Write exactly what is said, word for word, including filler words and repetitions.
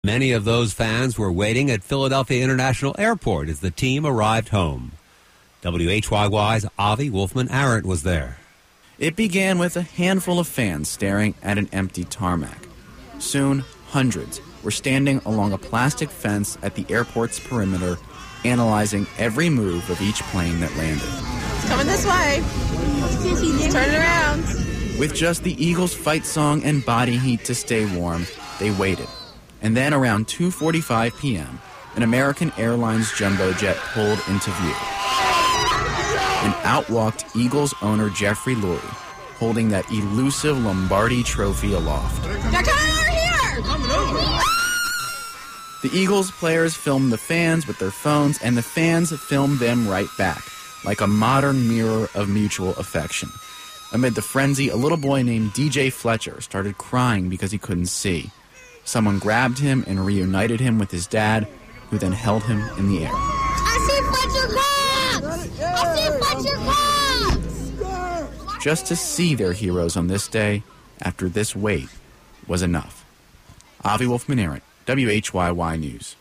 Many of those fans were waiting at Philadelphia International Airport as the team arrived home. W H Y Y's Avi Wolfman-Arent was there. It began with a handful of fans staring at an empty tarmac. Soon, hundreds were standing along a plastic fence at the airport's perimeter, analyzing every move of each plane that landed. It's coming this way. Turn it around. With just the Eagles' fight song and body heat to stay warm, they waited. And then around two forty-five p.m., an American Airlines jumbo jet pulled into view. And out walked Eagles owner Jeffrey Lurie, holding that elusive Lombardi trophy aloft. They're coming over here! The Eagles players filmed the fans with their phones, and the fans filmed them right back, like a modern mirror of mutual affection. Amid the frenzy, a little boy named D J Fletcher started crying because he couldn't see. Someone grabbed him and reunited him with his dad, who then held him in the air. I see Fletcher Cox! I see Fletcher Cox! Just to see their heroes on this day, after this wait, was enough. Avi Wolfman-Arent, W H Y Y News.